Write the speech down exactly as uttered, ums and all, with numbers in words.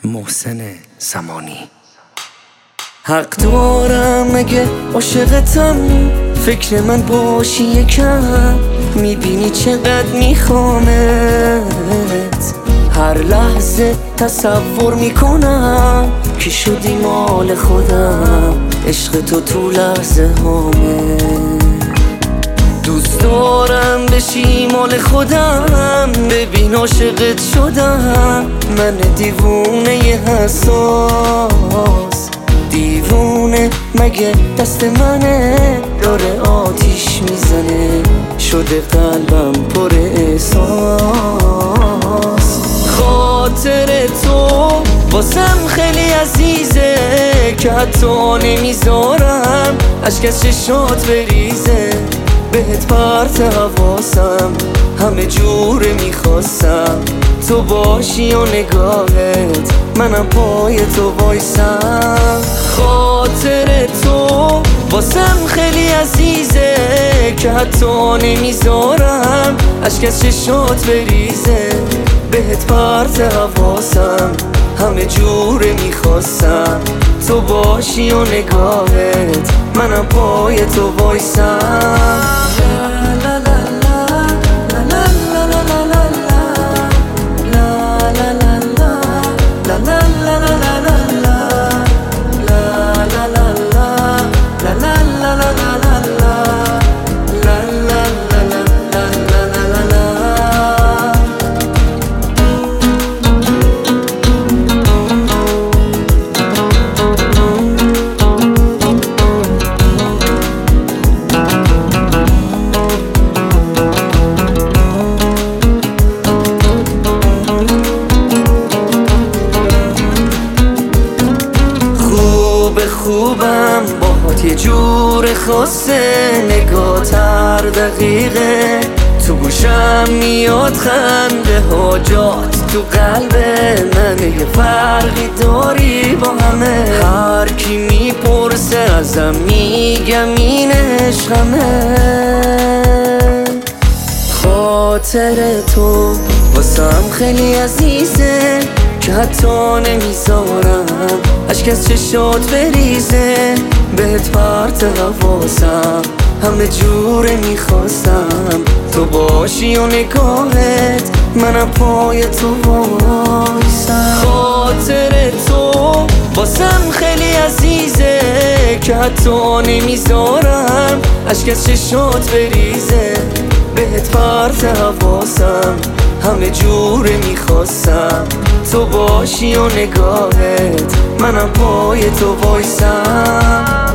محسن زمانی. حق دارم اگه عاشقتم، فکر من باشی یکم، میبینی چقدر میخوامت، هر لحظه تصور میکنم که شدی مال خودم، عشق تو تو لحظه هامه. دوست دارم بشی مال خودم، ببین عاشقت شدم، من دیوونه حساس. دیوونه مگه دست منه، داره آتیش میزنه، شده قلبم پر احساس. خاطر تو واسم خیلی عزیزه که حتی نمیذارم اشک از چشات بریزه. بهت پرت حواسم، همه جوره میخواستم تو باشی و نگاهت منم پای تو وایسم. خاطر تو واسم خیلی عزیزه که حتی نمیذارم اشک از چشات بریزه. بهت پرت حواسم، همه جوره میخواستم تو باشی و نگاهت منم پای تو وایسم. خوبم باهات یه جور خاصه، نگات هر دقیقه تو گوشم میاد، خنده هاجات تو قلب من، یه فرقی داری با همه. هر کی میپرسه ازم میگم این عشقمه. خاطر تو واسم خیلی عزیزه که حتی نمیذارم اشک از چشات بریزه. بهت پرت حواسم، همه جوره میخواستم تو باشی و نگاهت منم پای تو وایسم. خاطر تو واسم خیلی عزیزه که حتی نمیذارم اشک از چشات بریزه. بهت پرت حواسم، همه جوره میخواستم تو باشی و نگاهت منم پای تو وایسم.